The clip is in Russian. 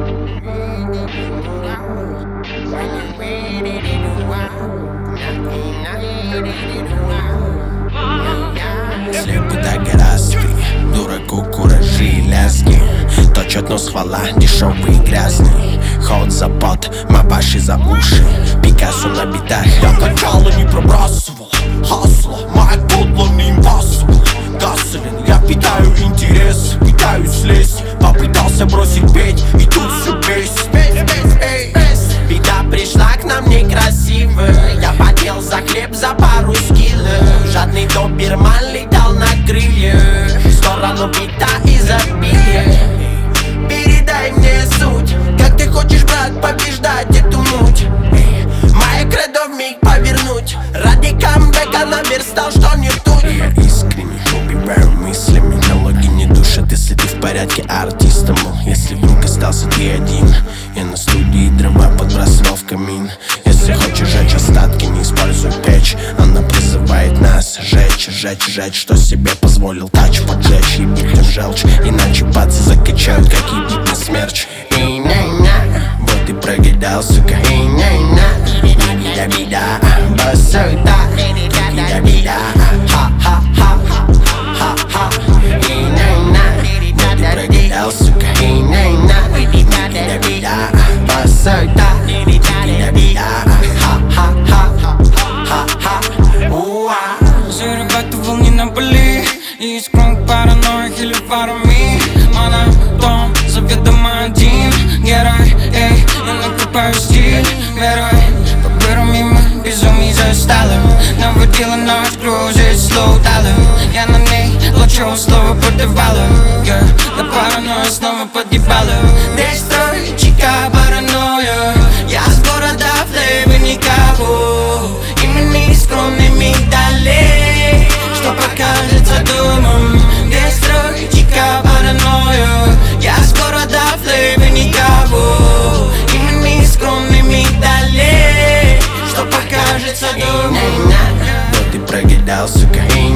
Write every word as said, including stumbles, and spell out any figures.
Слепый да гораздо, дураку куражи и лязги. Точат нос хвала, дешевый и грязный. Ход за пот, мабаши за уши. Пикассо на битах. Я качало не пробрасывал хасла, моя подло не impossible. Гаселин, я питаю интерес, пытаюсь слезть. Попытался бросить петь, и тут все бесит. Беда пришла к нам некрасивая. Я потел за хлеб, за пару скиллов. Жадный доберман летал на крыльях в сторону бита изобилия. Передай мне суть, как ты хочешь, брат, побеждать эту муть. Моя кредо вмиг повернуть. Ради камбэка наверстал, что не тут. Я искренне убиваю мыслями. Налоги не душат, если ты в порядке артиста, мол. Если вдруг остался ты один, я на студии дрова подбрасывал в камин. Если хочешь жечь остатки, не используй печь. Она призывает нас жечь, жечь, жечь. Что себе позволил тач поджечь. Ебить им желчь, иначе пацы закачают, как ебить на смерч. Эй, на-на, вот и прогадал, сука. Эй, на-на, беда, беда, басута. Беда, беда, ха-ха-ха, ха-ха. Эй, на-на, вот и прогадал, сука. Эй, на-на, беда, беда, басута. Беда, беда, ха-ха-ха, ха-ха. Все ребята волны на боли. Есть круг параноик или парами. Монотон, заведомо один герой. Эй, я накрепаю стиль верой. Поберу мимо безумий засталым. Наводила ночь, кружит слоу талым. Я на ней лучшего слова подавала. Yeah, на паранойю снова подъебала. Дестрой, чика, паранойя. Я с города флейвы никого. И мы не скромными далее, что покажется домом. Дестрой, чика, паранойя. Я с города флейвы никого. И мы не скромными далее, что покажется домом. Вот ты прогадал, сука.